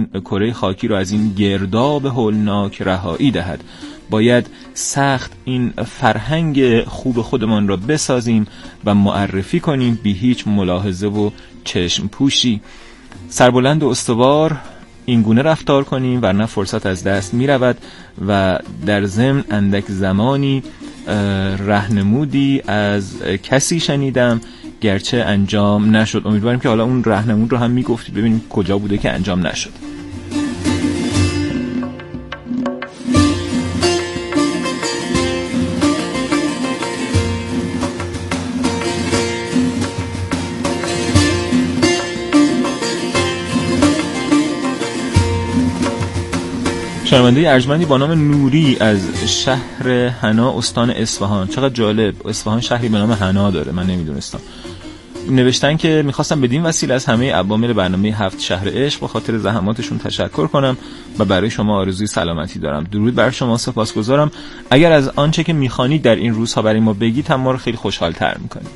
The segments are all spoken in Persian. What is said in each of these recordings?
کره خاکی رو از این گرداب هولناک رهایی دهد. باید سخت این فرهنگ خوب خودمان را بسازیم و معرفی کنیم بی هیچ ملاحظه و چشم پوشی. سربلند و استوار این گونه رفتار کنیم ورنه فرصت از دست می رود. و در ضمن اندک زمانی راهنمودی از کسی شنیدم، گرچه انجام نشد. امیدواریم که حالا اون راهنمود رو هم میگفتی ببینیم کجا بوده که انجام نشد. شنونده ارجمندی با نام نوری از شهر حنا استان اصفهان، چقدر جالب، اصفهان شهری به نام حنا داره، من نمیدونستم. نوشتن که میخواستم بدین وسیله از همه عوامل برنامه 7 شهر عشق به خاطر زحماتشون تشکر کنم و برای شما آرزوی سلامتی دارم. درود بر شما، سپاسگزارم. اگر از آنچه که میخوانید در این روزها برای ما بگید هم ما رو خیلی خوشحال تر میکنید.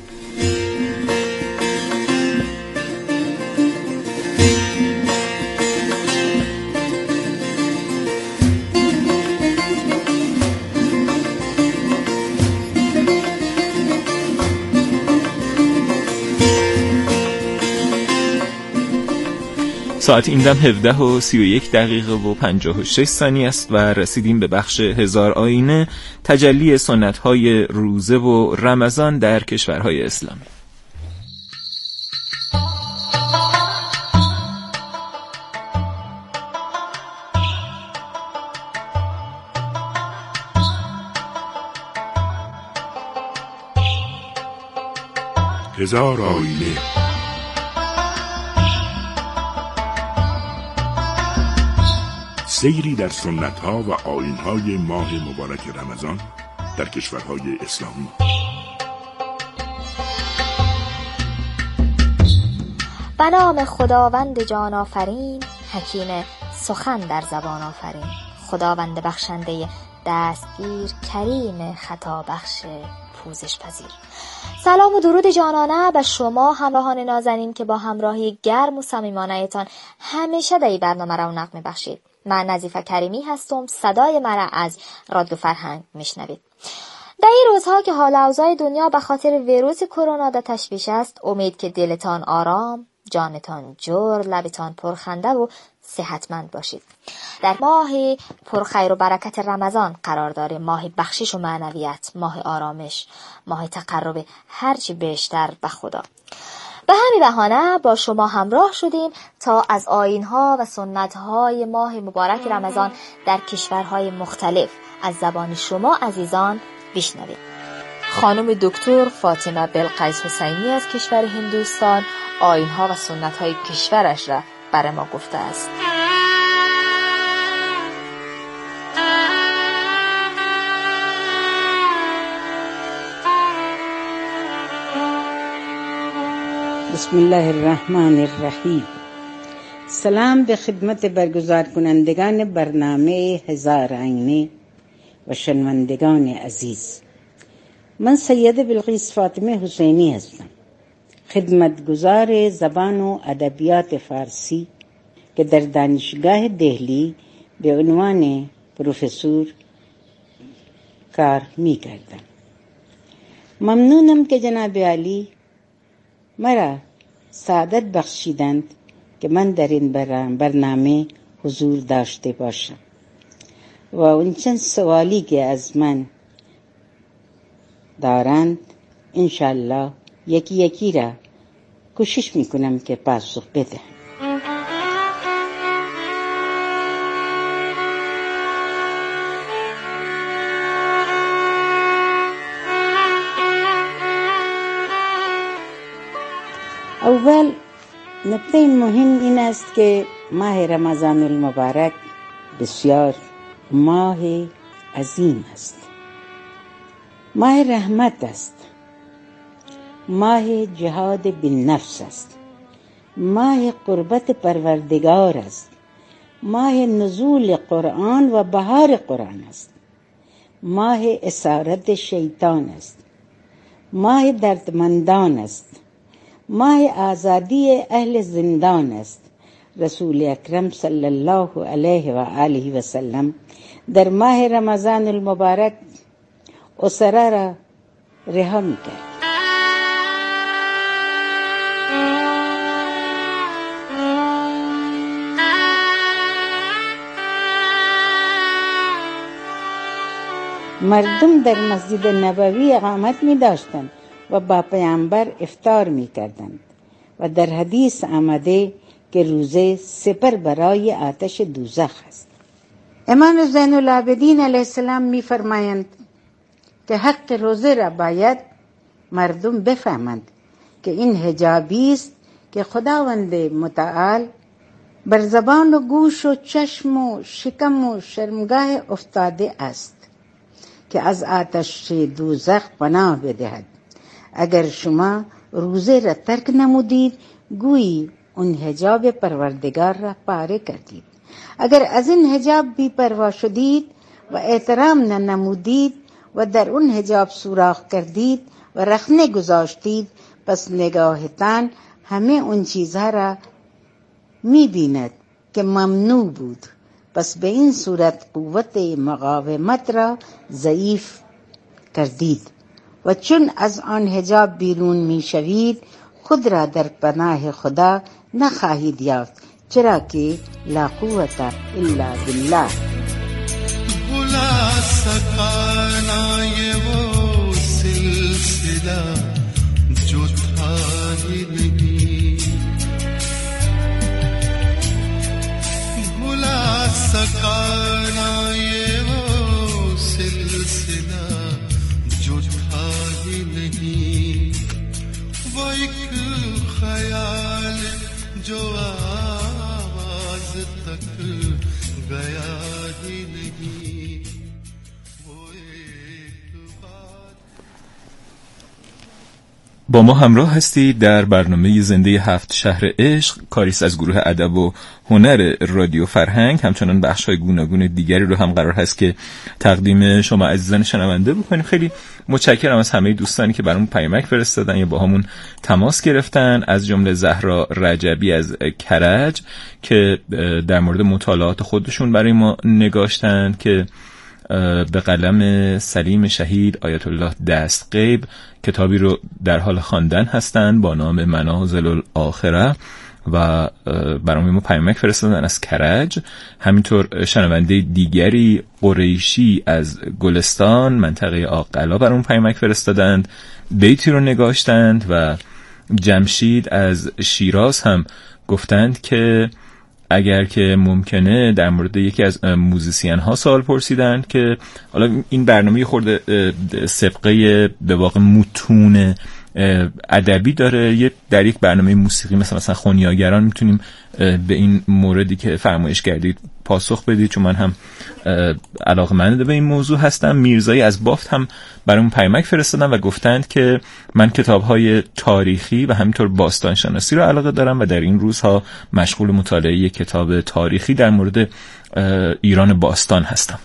ساعت این دم 17:31 است و رسیدیم به بخش 1000 آیینه، تجلی سنت‌های روزه و رمضان در کشورهای اسلامی. هزار آیینه. سیری در سنت‌ها و آیین‌های ماه مبارک رمضان در کشورهای اسلامی. به نام خداوند جان آفرین، حکیم سخن در زبان آفرین. خداوند بخشنده دستگیر، کریم خطا بخش پوزش پذیر. سلام و درود جانانه به شما همراهان نازنین که با همراهی گرم و صمیمانه‌تان همیشه در این برنامه رونق می‌بخشید. من نظیفه کریمی هستم، صدای مرا از رادیو فرهنگ میشنوید. در این روزها که حال اوضاع دنیا به خاطر ویروس کرونا در تشویش است، امید که دلتان آرام، جانتان جور، لبتان پرخنده و صحتمند باشید. در ماه پرخیر و برکت رمضان قرار داریم، ماه بخشش و معنویت، ماه آرامش، ماه تقرب هرچی بیشتر به خدا. به همین بهانه با شما همراه شدیم تا از آیین‌ها و سنت‌های ماه مبارک رمضان در کشورهای مختلف از زبان شما عزیزان بشنویم. خانم دکتر فاطمه بلقیس حسینی از کشور هندوستان آیین‌ها و سنت‌های کشورش را برای ما گفته است. بسم الله الرحمن الرحیم. سلام به خدمت برگزار کنندگان برنامه 1000 آیینه و شنوندگان عزیز. من سید بلقیس فاطمه حسینی هستم، خدمتگزار زبان و ادبیات فارسی که در دانشگاه دهلی به عنوان پروفسور کار می کردم. ممنونم که جناب عالی مرا سعادت بخشیدند که من در این برنامه حضور داشته باشم و اون چند سوالی که از من دارند انشالله یکی یکی را کوشش میکنم که پاسخ بدهم. اول نکته مهم این است که ماه رمضان المبارک بسیار ماه عظیم است، ماه رحمت است، ماه جهاد بالنفس است، ماه قربت پروردگار است، ماه نزول قرآن و بهار قرآن است، ماه اسارت شیطان است، ماه دردمندان است، ماه آزادی اهل زندان است، رسول اکرم صلی الله علیه و آله و سلم در ماه رمضان المبارک اسره را رها می‌کرد. مردم در مسجد نبوی اقامت می داشتند و با پیامبر افطار می کردند و در حدیث آمده که روزه سپر برای آتش دوزخ است. امام زین العابدین علیه السلام می فرمایند که حق روزه را باید مردم بفهمند که این حجابی است که خداوند متعال بر زبان و گوش و چشم و شکم و شرمگاه افتاده است که از آتش دوزخ پناه بدهد. اگر شما روزه را ترک نمودید گویی اون حجاب پروردگار را پاره کردید. اگر از این حجاب بی پروا شدید و احترام ننمودید و در اون حجاب سوراخ کردید و رخنه گذاشتید، پس نگاهتان همه اون چیزها را می‌بیند که ممنوع بود. پس به این صورت قوت مقاومت را ضعیف کردید و چون از آن حجاب بیرون میشوید خود را در پناه خدا نخواهید یافت، چرا که لا قوت الا بالله. بلا سکانا یہ وہ سلسلہ جو تھا ہی نہیں، بلا سکانا یہ وہ سلسلہ جو تھا ہی نہیں، وہ ایک خیال جو آواز تک گیا ہی نہیں، وہ ایک بات. با ما همراه هستید در برنامه زنده 7 شهر عشق، کاریست از گروه ادب و هنر رادیو فرهنگ. همچنان بخش‌های گوناگون دیگری رو هم قرار هست که تقدیم شما عزیزان شنونده بکنیم. خیلی متشکرم از همه دوستانی که برامون پیامک فرستادن یا با همون تماس گرفتن، از جمله زهرا رجبی از کرج که در مورد مطالعات خودشون برای ما نگاشتن که به قلم سلیم شهید آیت الله دستغیب کتابی رو در حال خواندن هستن با نام منازل الاخره و برای ما پیامک فرستادن از کرج. همینطور شنونده دیگری قریشی از گلستان منطقه آقلا برای پیامک فرستادند، بیتی رو نگاشتند و جمشید از شیراز هم گفتند که اگر که ممکنه در مورد یکی از موزیسین ها سوال پرسیدند که حالا این برنامه خورده سبقه به واقع متون ادبی داره، یه در یک برنامه موسیقی مثلا خونیاگران میتونیم به این موردی که فرمایش کردید پاسخ بدید، چون من هم علاقه‌مند به این موضوع هستم. میرزایی از بافت هم برام پیامک فرستادن و گفتند که من کتاب‌های تاریخی و همینطور باستانشناسی رو علاقه دارم و در این روزها مشغول مطالعه یک کتاب تاریخی در مورد ایران باستان هستم.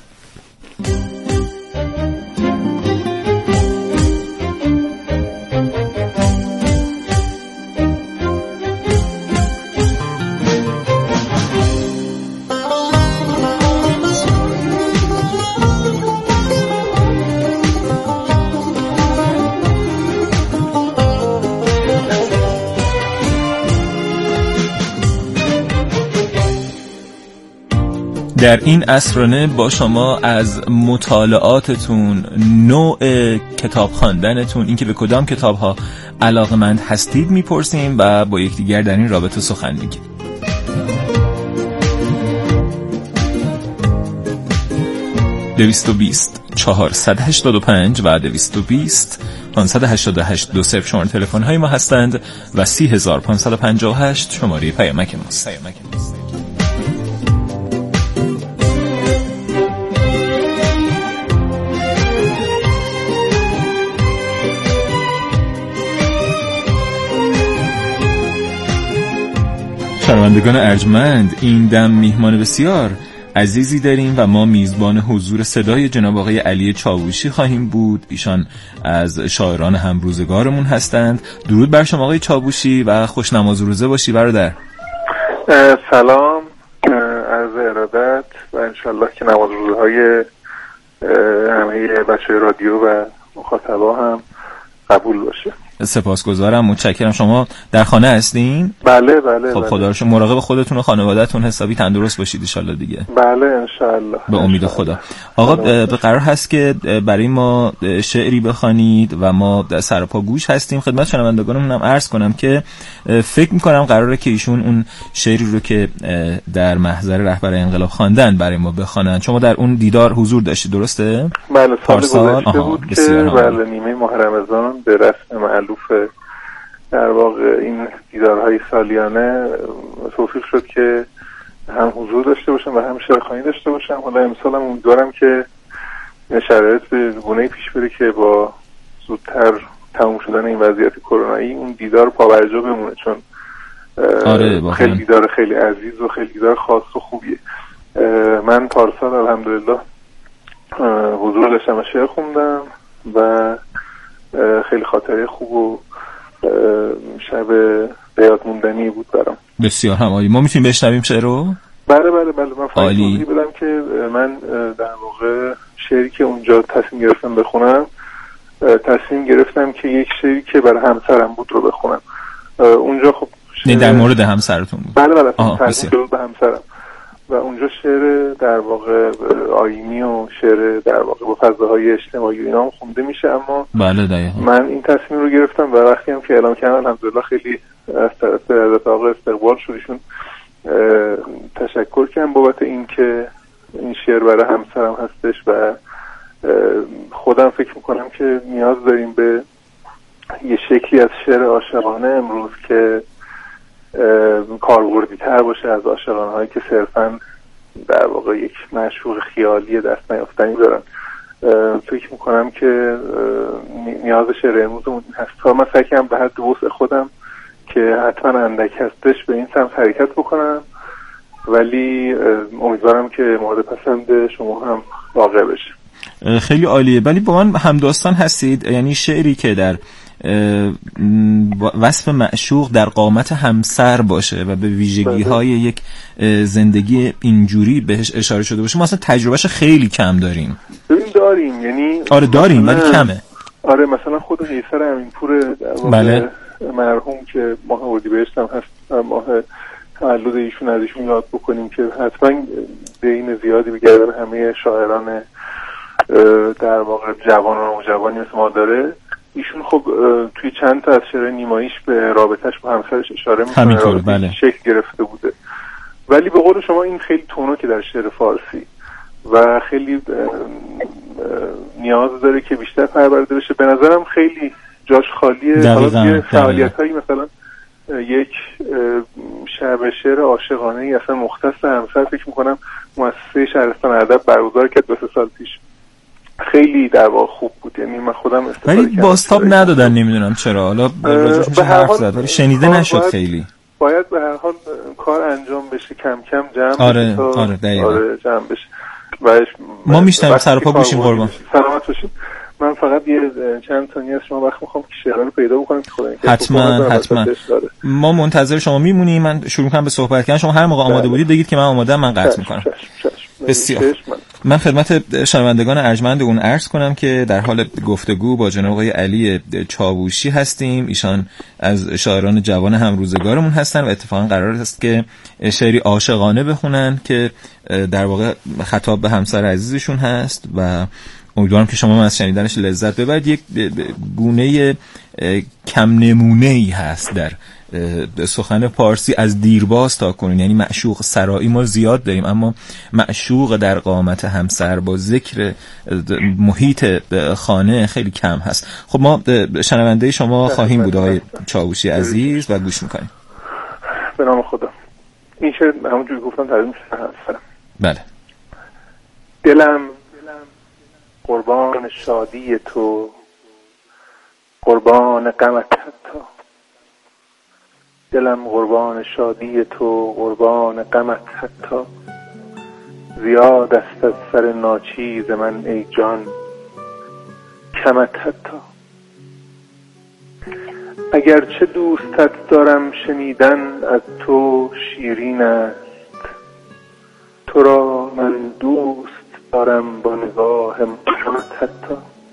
در این عصرانه با شما از مطالعاتتون، نوع کتاب خواندنتون، اینکه به کدام کتاب‌ها علاقه‌مند هستید میپرسیم و با یکدیگر در این رابطه سخن میگیم. ...220 485 و 220 588 20 شماره تلفن های ما هستند و 30558 شماره پیامک ماست. شنوندگان ارجمند، این دم میهمان بسیار عزیزی داریم و ما میزبان حضور صدای جناب آقای علی چاوشی خواهیم بود. ایشان از شاعران همروزگارمون هستند. درود بر شما آقای چاوشی و خوش نماز روزه باشی برادر. سلام، عرض ارادت و انشالله که نماز روزهای همه بچه رادیو و مخاطبا هم قبول باشه. سپاسگزارم، متشکرم. شما در خانه هستین؟ بله. خب خدا رو شکر. مراقب خودتون و خانواده‌تون حسابی تندرست باشید ان شاءالله دیگه. بله انشالله. به امید خدا. آقا قرار هست که برای ما شعری بخوانید و ما سر پا گوش هستیم. خدمت شنوندگانمون هم عرض کنم که فکر می‌کنم قراره که ایشون اون شعری رو که در محضر رهبر انقلاب خواندن برای ما بخوانن. شما در اون دیدار حضور داشتید درسته؟ بله، سال گذشته بود که بله نیمه ماه رمضان به رسم معلوف در واقع این دیدارهای سالیانه توفیق شد که هم حضور داشته باشم و هم شعرخوانی داشته باشم. حالا امسال هم امیدوارم که شرایط به گونه‌ای پیش بره که با زودتر تموم شدن این وضعیت کرونایی اون دیدار پابرجا بمونه، چون خیلی دیدار خیلی عزیز و خیلی دیدار خاص و خوبیه. من پارسال الحمدلله حضور داشتم و شعر خوندم و خیلی خاطره خوب و شب به یاد موندنی بود برام. بسیار هم عالی. ما میتونیم بشنویم شعر رو؟ بله. من فقط توضیح بدم که من در واقع شعری که اونجا تصمیم گرفتم بخونم، تصمیم گرفتم که یک شعری که برای همسرم بود رو بخونم. اونجا خب در مورد همسرتون بود؟ بله تصمیم به همسرم و اونجا شعر در واقع آیینی و شعر در واقع با فضاهای اجتماعی و اینا هم خونده میشه، اما بله دقیقاً من این تصمیم رو گرفتم و وقتی هم که اعلام کردم الحمدلله خیلی از طرف حضرت آقا استقبال شد. ایشون تشکر کردم بابت این که این شعر برای همسرم هستش و خودم فکر میکنم که نیاز داریم به یه شکلی از شعر عاشقانه امروز که کاربردی تر باشه از عاشقانه هایی که صرفاً در واقع یک معشوق خیالی دست نیافتنی دارن. فکر میکنم که نیاز شعر امروزمون هست تا من سعی کنم به حد وسع خودم که حتما اندک هستش به این سمت حرکت بکنم، ولی امیدوارم که مورد پسند شما هم واقع بشه. خیلی عالیه. ولی با من همداستان هستید، یعنی شعری که در وصف معشوق در قامت همسر باشه و به ویژگی های یک زندگی اینجوری بهش اشاره شده باشه، ما اصلا تجربهش خیلی کم داریم. داریم یعنی آره داریم ولی کمه. آره مثلا خود قیصر امینپور بله مرحوم که ماه اردیبهشت هم هست، ماه تولد ایشون از ایشون یاد بکنیم که حتما دین زیادی به گردن همه شاعران در واقع جوانان و جوانی مثل ما داره. ایشون خب توی چند تا از شعر نیماییش به رابطهش با همسرش اشاره میکنه، بله. شکل گرفته بوده، ولی به قول شما این خیلی تونکه در شعر فارسی و خیلی نیاز داره که بیشتر پرورده بشه. به نظرم خیلی جاش خالیه. حالا فعالیت هایی مثلا یک شب شعر عاشقانه ای اصلا مختص همسر فکر میکنم مؤسسه شهرستان ادب برگزار کرد 2 سال پیش، خیلی در واقع خوب بود. یعنی من خودم استفاده کردم، ولی بازتاب ندادن، نمیدونم چرا. حالا راجعش میشه حرف زد ولی شنیده نشد. خیلی باید به هر حال کار انجام بشه، کم کم جمع بشه. آره دقیقاً. آره جمع بشه. و ما میشنیم سر پا گوشیم قربان. سلامت باشید. من فقط یه چند ثانیه از شما وقت میخوام که شعرها رو پیدا بکنم که خدا حتما ما منتظر شما میمونیم. من شروع میکنم به صحبت کردن. شما هر موقع آماده بودید بگید که من آماده‌ام، من قطع میکنم. بسیار. من خدمت شنوندگان ارجمند اون عرض کنم که در حال گفتگو با جناب آقای علی چاووشی هستیم. ایشان از شاعران جوان همروزگارمون هستن و اتفاقا قرار است که شعری عاشقانه بخونن که در واقع خطاب به همسر عزیزشون هست و امیدوارم که شما از شنیدنش لذت ببرید. یک گونه کم نمونه‌ای هست در سخن پارسی از دیرباز تا کنون، یعنی معشوق سرایی ما زیاد داریم اما معشوق در قامت همسر با ذکر محیط خانه خیلی کم هست. خب ما شنونده شما خواهیم بود آقای چاووشی عزیز و گوش میکنیم. به نام خدا. این شعر همونجوری گفتم ترجمه میشه همسرم. بله. دلم قربان شادی تو، قربان غمت حتی. دلم قربان شادی تو، قربان غمت حتی. زیاد است از سر ناچیز من ای جان، کمت حتی. اگرچه دوستت دارم شنیدن از تو شیرین است، تو را من دوست دارم با نگاه محبت حتی.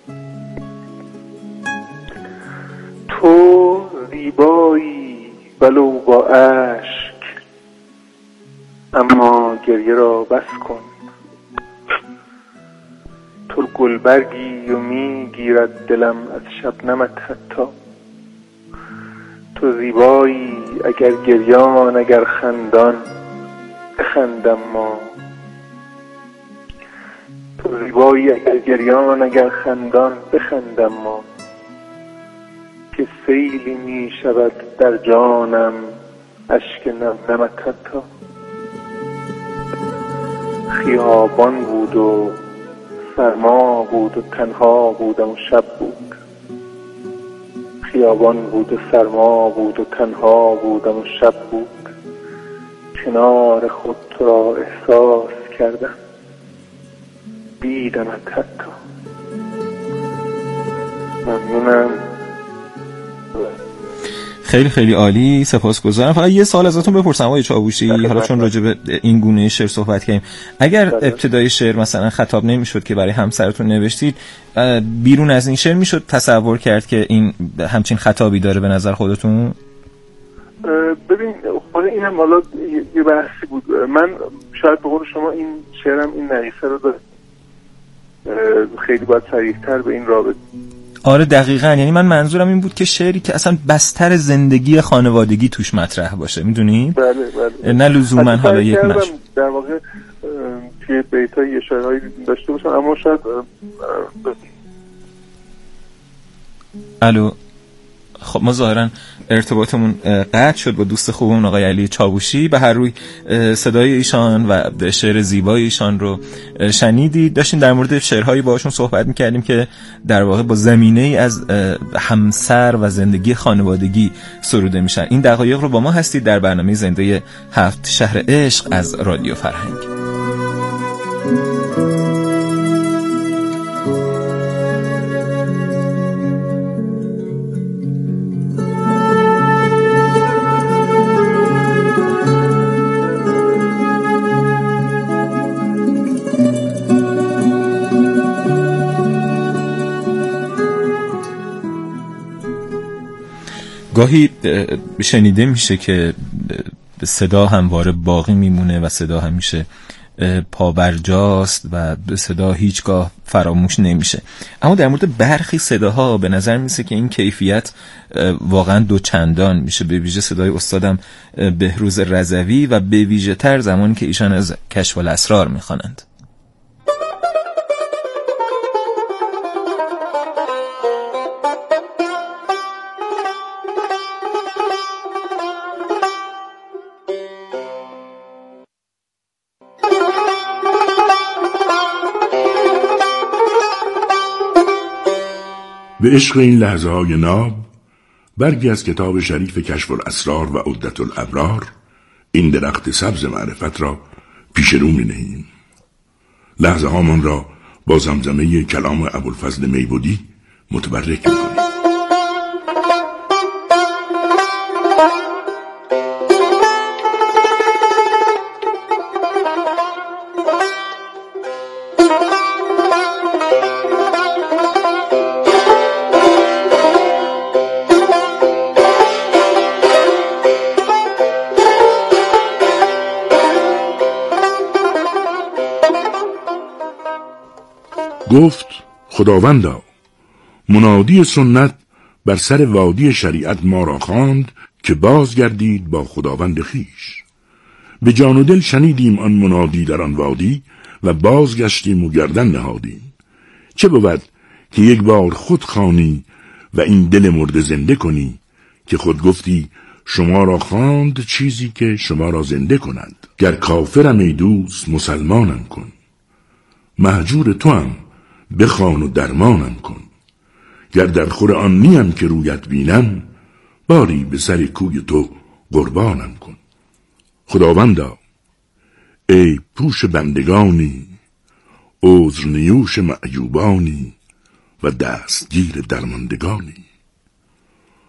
تو زیبایی ولو با اشک، اما گریه را بس کن. تو گلبرگی و میگیرد دلم از شبنمت حتی. تو زیبایی اگر گریان اگر خندان، بخندم ما. تو زیبایی اگر گریان اگر خندان، بخندم ما. که سیلی می شود در جانم اشک نمنمت حتی. خیابان بود و سرما بود و تنها بودم و شب بود. خیابان بود و سرما بود و تنها بودم و شب بود. کنار خود تو را احساس کردم، دیدمت حتی. ممنونم. خیلی خیلی عالی، سپاسگزارم. فقط یه سوال ازتون بپرسم آقای چاووشی، حالا چون راجع به این گونه شعر صحبت کردیم، اگر ابتدای شعر مثلا خطاب نمیشد که برای همسرتون نوشتید، بیرون از این شعر میشد تصور کرد که این همچین خطابی داره به نظر خودتون؟ ببین خود این هم حالا یه بحثی بود. من شاید به قول شما این شعرم این نقیصه رو داره، خیلی باید صریح‌تر به این رابطه. آره دقیقاً، یعنی من منظورم این بود که شعری که اصلا بستر زندگی خانوادگی توش مطرح باشه، میدونی؟ بله. نه لزوما حالا یک مش در واقع توی بیت‌های یه شعرهایی داشته باشم، اما شاید الو. خب ما ظاهرا ارتباطمون قطع شد با دوست خوبمون آقای علی چاووشی. به هر روی صدای ایشان و شعر زیبای ایشان رو شنیدید. داشتیم در مورد شعرهایی باهاشون صحبت میکردیم که در واقع با زمینه‌ای از همسر و زندگی خانوادگی سروده میشن. این دقایق رو با ما هستید در برنامه زنده 7 شهر عشق از رادیو فرهنگ. گاهی شنیده میشه که صدا همواره باقی میمونه و صدا همیشه پابرجاست و صدا هیچگاه فراموش نمیشه. اما در مورد برخی صداها به نظر میسه که این کیفیت واقعا دوچندان میشه، به ویژه صدای استادم بهروز رضوی و به ویژه تر زمانی که ایشان از کشف الاسرار میخوانند. به عشق این لحظه های ناب، برگی از کتاب شریف کشف الاسرار و عدت الابرار، این درخت سبز معرفت را پیش رو می نهیم. لحظه هامان را با زمزمه کلام ابوالفضل میبودی متبرک می کنیم. گفت خداوندا، منادی سنت بر سر وادی شریعت ما را خواند که بازگردید با خداوند خویش. به جان و دل شنیدیم آن منادی در آن وادی و بازگشتیم و گردن نهادیم. چه بود که یک بار خود خوانی و این دل مرده زنده کنی، که خود گفتی شما را خواند چیزی که شما را زنده کند. گر کافرم ای دوست مسلمانم کن، مهجور تو هم بخوان و درمانم کن. گر در خور آن نیم که رویت بینم، باری به سر کوی تو قربانم کن. خداوندا، ای پوش بندگانی، عذر نیوش معیوبانی و دستگیر درماندگانی.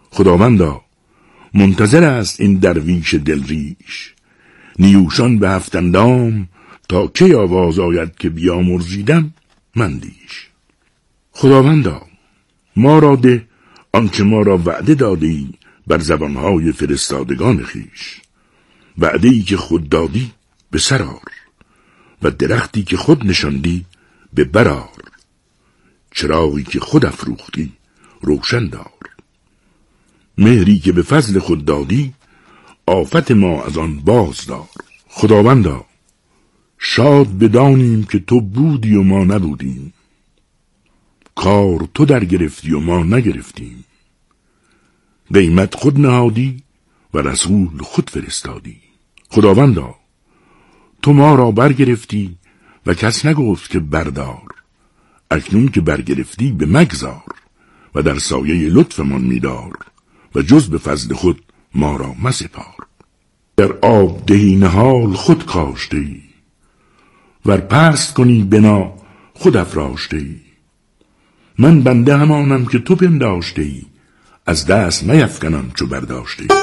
خداوندا منتظر است این درویش دلریش، نیوشان به 7 اندام تا کی آواز آید که بیامرزیدم مندیش. خداوندا ما را ده آنچه ما را وعده دادی بر زبانهای فرستادگان خیش، وعده ای که خود دادی به سرار و درختی که خود نشاندی به برار، چراغی که خود افروختی روشن دار. مهری که به فضل خود دادی آفت ما از آن باز دار. خداوندا شاد بدانیم که تو بودی و ما نبودیم، کار تو در گرفتی و ما نگرفتیم. قیمت خود نهادی و رسول خود فرستادی. خداوندا تو ما را برگرفتی و کس نگفت که بردار، اکنون که برگرفتی به مگذار و در سایه لطفمان میدار و جز به فضل خود ما را مسپار. در آب دهی نهال خود کاشته ای، ور پست کنی بنا خود افراشته ای. من بنده همانم که تو پنداشته ای، از دست نیفکنم چو برداشته ای.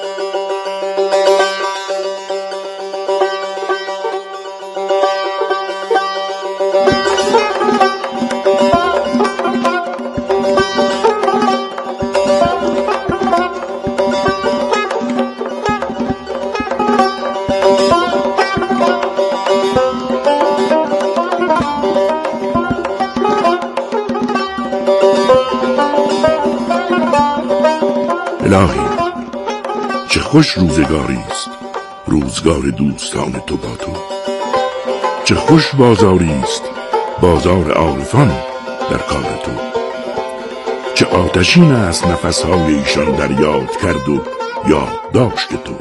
الهی چه خوش روزگاری است روزگار دوستان تو با تو، چه خوش بازاری است بازار عارفان در کار تو. چه آتشین است نفسهای ایشان در یاد کرد و یاد داشت تو.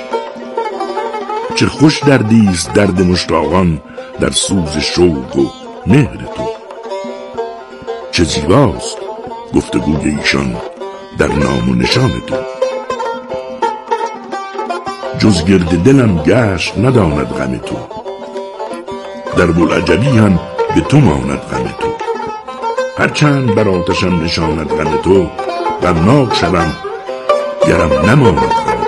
چه خوش دردی است درد مشتاقان در سوز شوق و مهر تو. چه زیباست گفتگوی ایشان در نام و نشان تو. جز گرد دلم گشت نداند غم تو، در بلعجبی هم به تو ماند غم تو. هرچند بر آتشم نشاند غم تو، غمناک شوم گرم نماند غم تو.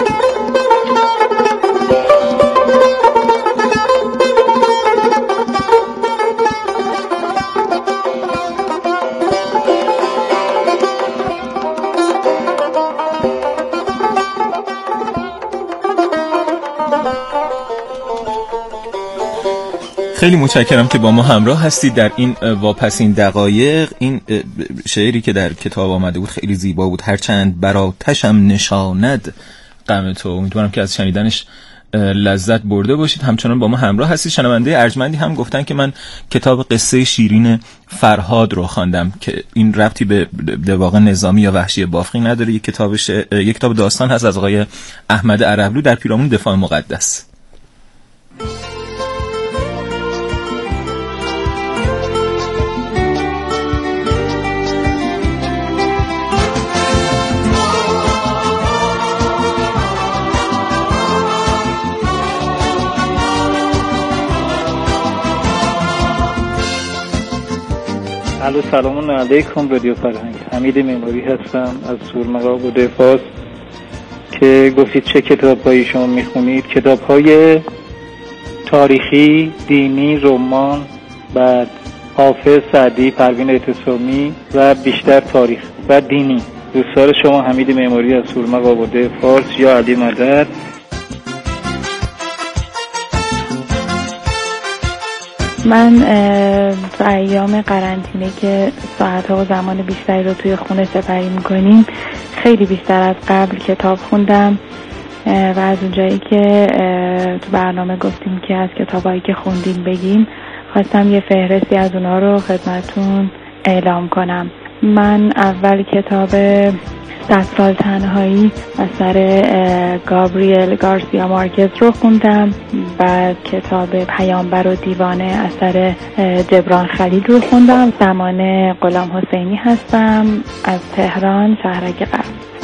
خیلی متشکرم که با ما همراه هستید در این واپسین دقایق. این شعری که در کتاب آمده بود خیلی زیبا بود، هرچند بر آتشم نشاند غم تو. امیدوارم که از شنیدنش لذت برده باشید. همچنان با ما همراه هستید. شنونده ارجمندی هم گفتن که من کتاب قصه شیرین فرهاد رو خواندم که این ربطی به واقع نظامی یا وحشی بافقی نداره. یک کتاب داستان هست از آقای احمد عربلو در پیرامون دفاع مقدس. سلام علیکم رادیو فرهنگ. حمید معماری هستم از سورمقاب و دفاس. که گفتید چه کتاب‌هایی شما میخونید؟ کتاب‌های تاریخی، دینی، رمان، بعد حافظ، سعدی، پروین اعتصامی و بیشتر تاریخ و دینی. دوستدار شما حمید معماری از سورمقاب و دفاس یا علی مدد. من تو ایام قرنطینه که ساعت‌ها و زمان بیشتری رو توی خونه سپری می‌کنیم خیلی بیشتر از قبل کتاب خوندم و از اونجایی که تو برنامه گفتیم که از کتابایی که خوندیم بگیم، خواستم یه فهرستی از اونها رو خدمتون اعلام کنم. من اول کتاب 100 سال تنهایی اثر گابریل گارسیا مارکز رو خوندم. بعد کتاب پیامبر و دیوانه اثر جبران خلیل رو خوندم. زمان غلام حسینی هستم از تهران شهرک غرب.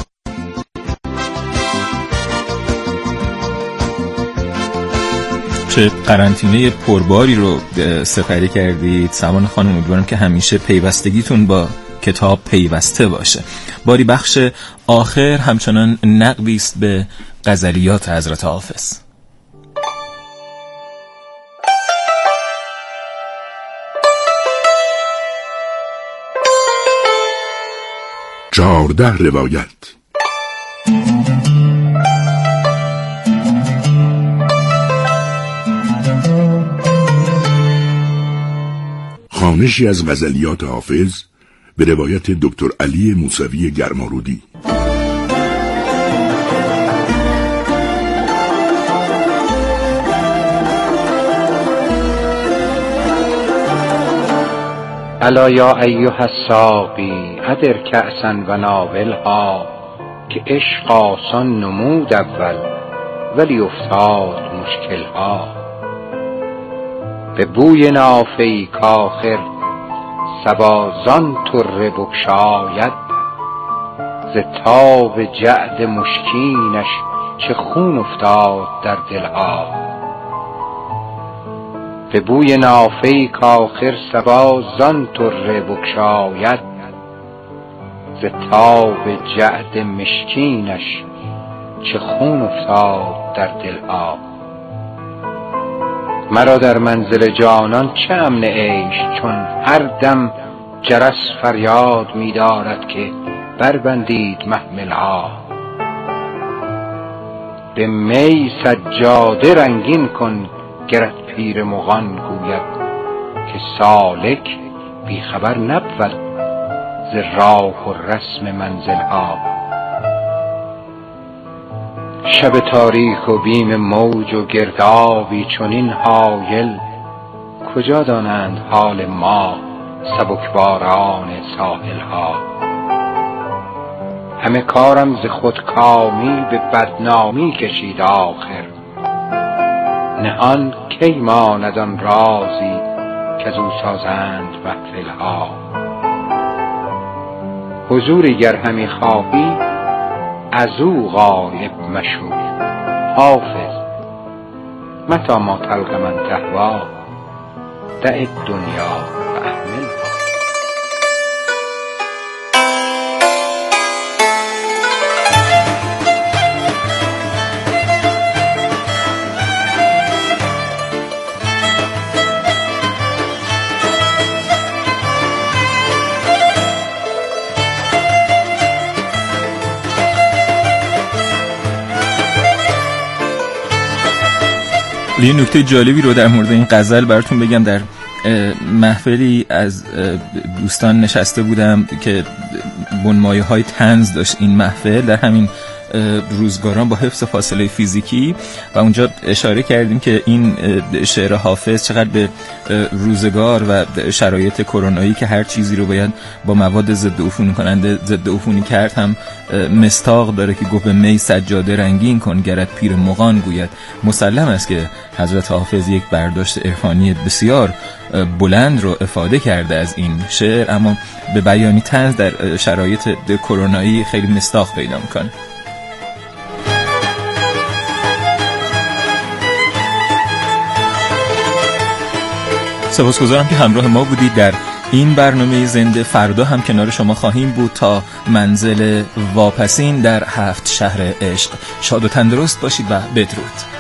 چه قرنطینه پرباری رو سپری کردید سامان خانم. امیدوارم که همیشه پیوستگیتون با کتاب پیوسته باشه. باری بخش آخر همچنان نقدی است به غزلیات حضرت حافظ. چهارده روایت. خوانشی از غزلیات حافظ به روایت دکتر علی موسوی گرمارودی. الا یا ایها الساقی ادر کأسا و ناولها، که عشق آسان نمود اول ولی افتاد مشکلها. به بوی نافه‌ای کآخر صبا زان طره بگشاید، ز تاب جعد مشکینش چه خون افتاد در دلها. به بوی نافه‌ای کآخر صبا زان طره بگشاید، ز تاب جعد مشکینش چه خون افتاد در دلها. مرا در منزل جانان چه امن عیش، چون هر دم جرس فریاد می دارد که بربندید محملها. به می سجاده رنگین کن گرت پیر مغان گوید، که سالک بیخبر نبود ز راه و رسم منزلها. شب تاریک و بیم موج و گردابی چنین هایل، کجا دانند حال ما سبکباران ساحلها. همه کارم ز خودکامی به بدنامی کشید آخر، نهان کی ماند آن رازی که از او سازند محفلها. حضوری گر همی خواهی از او غایب مشو، حافظ متی ما تلق من تهوی دع الدنیا و اهملها. یه نکته جالبی رو در مورد این غزل براتون بگم. در محفلی از دوستان نشسته بودم که بنمایه‌های طنز داشت این محفل در همین روزگاران با حفظ فاصله فیزیکی، و اونجا اشاره کردیم که این شعر حافظ چقدر به روزگار و شرایط کرونایی که هر چیزی رو باید با مواد ضد عفونی کننده ضد عفونی کرد هم مستاق داره، که گفت می سجاده رنگین کن گرت پیر مغان گوید. مسلم است که حضرت حافظ یک برداشت عرفانی بسیار بلند رو افاده کرده از این شعر، اما به بیانی طنز در شرایط کرونایی خیلی مستاق پیدا میکنه. سپاسگزارم که همراه ما بودید در این برنامه زنده. فردا هم کنار شما خواهیم بود تا منزل واپسین در 7 شهر عشق. شاد و تندرست باشید و بدرود.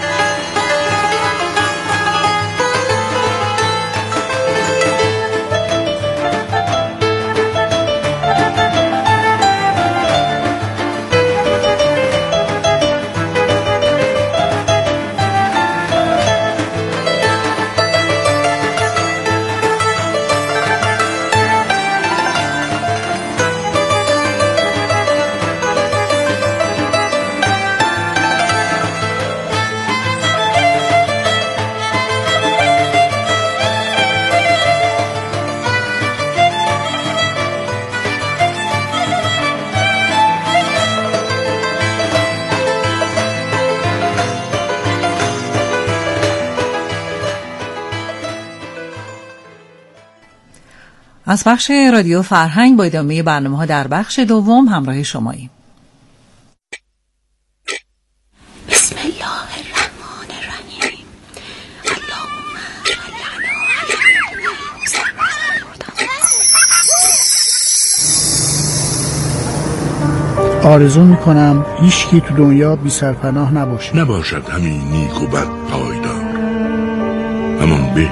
از بخش رادیو فرهنگ با ادامه برنامه‌ها در بخش دوم همراه شماییم. بسم الله الرحمن الرحیم. اللهم صل علی آرزو میکنم هیچکی تو دنیا بی سرپناه نباشه. نباشد همین نیک و بد